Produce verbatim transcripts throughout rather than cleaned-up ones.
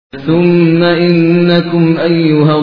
ثم إنكم أيها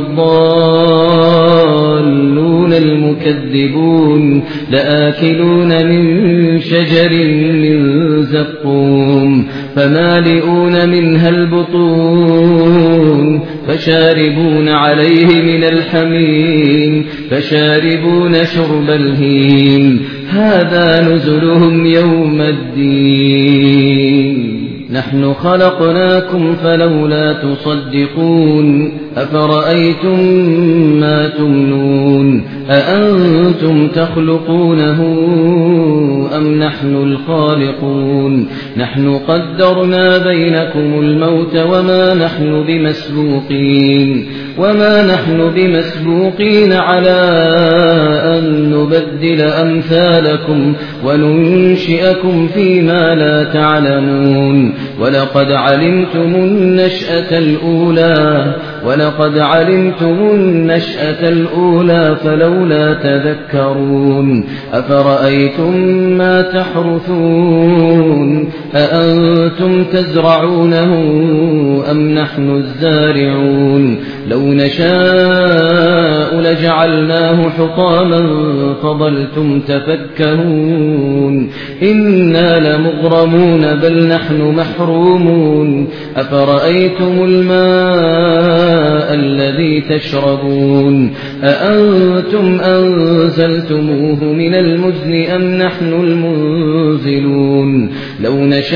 الضالون المكذبون لآكلون من شجر من زقوم فمالئون منها البطون فشاربون عليه من الحميم فشاربون شرب الهيم هذا نزلهم يوم الدين نحن خلقناكم فلولا تصدقون أفرأيتم ما تمنون أأنتم تخلقونه أم نحن الخالقون نحن قدرنا بينكم الموت وما نحن بمسبوقين وما نحن بمسبوقين على أن نبدل أمثالكم وننشئكم فيما لا تعلمون ولقد علمتم النشأة الأولى ولقد علمتم النشأة الأولى فلولا تذكرون أفرأيتم ما تحرثون أأنتم تزرعونه أم نحن الزارعون لو نشاء لجعلناه حطاما فظلتم تفكهون إنا لمغرمون بل نحن محرومون أفرأيتم الماء الذي تشربون أأنتم أنزلتموه من المزن أم نحن المنزلون لو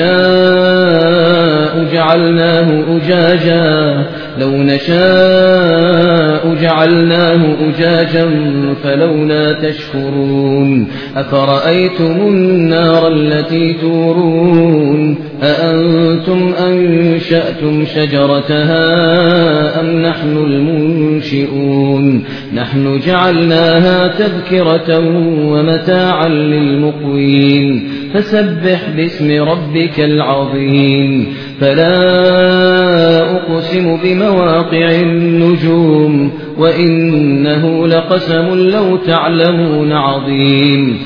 نشاء جعلناه أجاجا لو نشاء جعلناه أجاجا فلولا تشكرون أفرأيتم النار التي تورون أأنتم أنشأتم شجرتها أم نحن المنشئون نحن جعلناها تذكرة ومتاعا للمقوين فسبح باسم ربك العظيم فلا أقسم بمواقع النجوم وإنه لقسم لو تعلمون عظيم